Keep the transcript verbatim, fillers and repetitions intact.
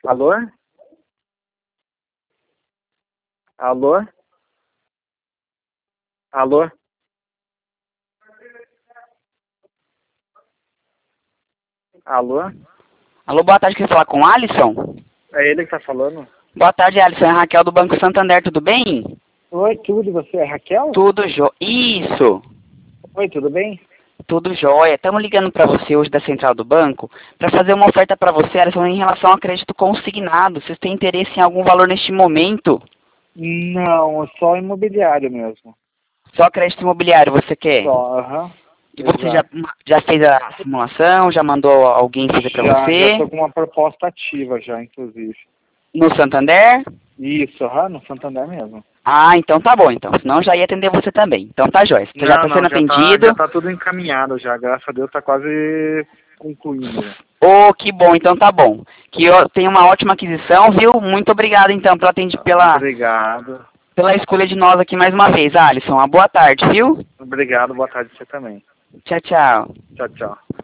Alô? Alô? Alô? Alô? Alô, boa tarde, queria falar com o Alisson? É ele que tá falando? Boa tarde, Alisson, é a Raquel do Banco Santander, tudo bem? Oi, tudo, você é Raquel? Tudo jó... Isso! Oi, tudo bem? Tudo jóia. Estamos ligando para você hoje da Central do Banco para fazer uma oferta para você, Alisson, em relação ao crédito consignado. Vocês têm interesse em algum valor neste momento? Não, é só imobiliário mesmo. Só crédito imobiliário você quer? Só, aham. E você já, Exato. já fez a simulação? Já mandou alguém fazer para Já, já você? tô com uma proposta ativa já, inclusive. No Santander? Isso, aham, no Santander mesmo. Ah, então tá bom, então. Senão eu já ia atender você também. Então tá jóia. Você já Não, está não, sendo já tá, atendido. já tá tudo encaminhado já, graças a Deus tá quase concluindo. Já. Oh, que bom, então tá bom. Que eu tenho uma ótima aquisição, viu? Muito obrigado, então, pela, atendi- pela, Obrigado. pela escolha de nós aqui mais uma vez, Alisson. Uma boa tarde, viu? Obrigado, boa tarde você também. Tchau, tchau. Tchau, tchau.